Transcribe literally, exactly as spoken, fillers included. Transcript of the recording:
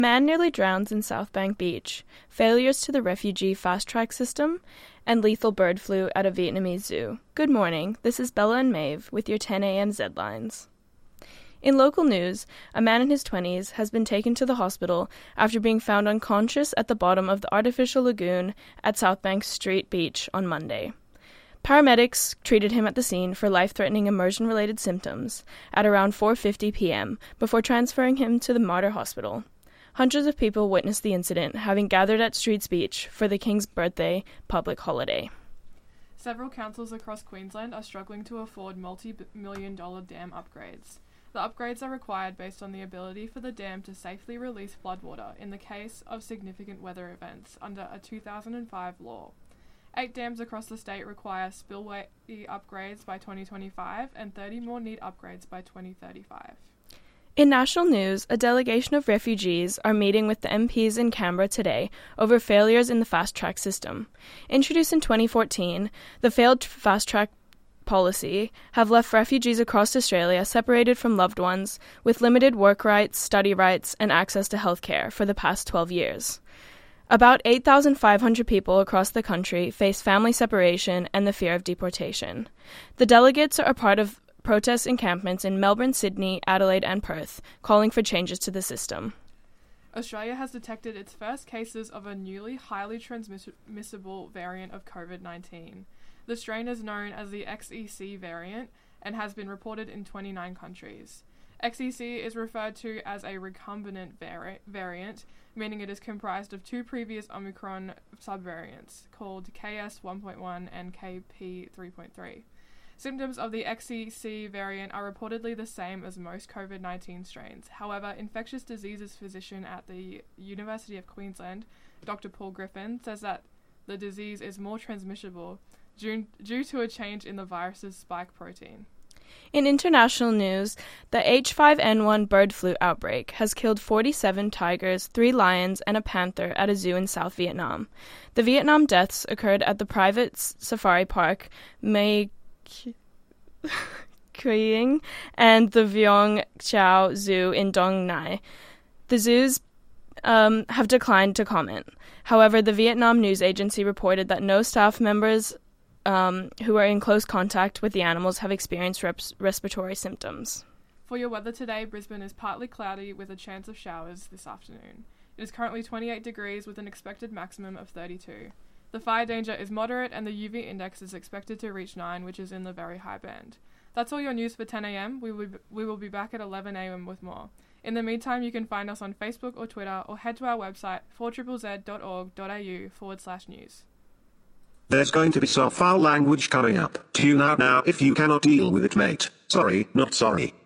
Man nearly drowns in South Bank Beach, failures to the refugee fast-track system, and lethal bird flu at a Vietnamese zoo. Good morning, this is Bella and Maeve with your ten a.m. Z-Lines. In local news, a man in his twenties has been taken to the hospital after being found unconscious at the bottom of the artificial lagoon at South Bank Street Beach on Monday. Paramedics treated him at the scene for life-threatening immersion-related symptoms at around four fifty p.m. before transferring him to the Mater Hospital. Hundreds of people witnessed the incident, having gathered at Streets Beach for the King's birthday public holiday. Several councils across Queensland are struggling to afford multi-million dollar dam upgrades. The upgrades are required based on the ability for the dam to safely release floodwater in the case of significant weather events under a two thousand five law. Eight dams across the state require spillway upgrades by twenty twenty-five, and thirty more need upgrades by twenty thirty-five. In national news, a delegation of refugees are meeting with the M Ps in Canberra today over failures in the fast-track system. Introduced in twenty fourteen, the failed fast-track policy have left refugees across Australia separated from loved ones with limited work rights, study rights, and access to healthcare for the past twelve years. About eight thousand five hundred people across the country face family separation and the fear of deportation. The delegates are part of protests encampments in Melbourne, Sydney, Adelaide, and Perth, calling for changes to the system. Australia has detected its first cases of a newly highly transmissible variant of covid nineteen. The strain is known as the X E C variant and has been reported in twenty-nine countries. X E C is referred to as a recombinant vari- variant, meaning it is comprised of two previous Omicron subvariants called K S one point one and K P three point three. Symptoms of the X E C variant are reportedly the same as most covid nineteen strains. However, infectious diseases physician at the University of Queensland, Doctor Paul Griffin, says that the disease is more transmissible due, due to a change in the virus's spike protein. In international news, the H five N one bird flu outbreak has killed forty-seven tigers, three lions, and a panther at a zoo in South Vietnam. The Vietnam deaths occurred at the private safari park Mae Kieng and the Viong Chau Zoo in Dong Nai. The zoos um, have declined to comment. However, the Vietnam news agency reported that no staff members um, who are in close contact with the animals have experienced reps- respiratory symptoms. For your weather today, Brisbane is partly cloudy with a chance of showers this afternoon. It is currently twenty-eight degrees with an expected maximum of thirty-two. The fire danger is moderate and the U V index is expected to reach nine, which is in the very high band. That's all your news for ten a.m. We will, be, we will be back at eleven a.m. with more. In the meantime, you can find us on Facebook or Twitter or head to our website four z z dot org dot a u forward slash news. There's going to be some foul language coming up. Tune out now if you cannot deal with it, mate. Sorry, not sorry.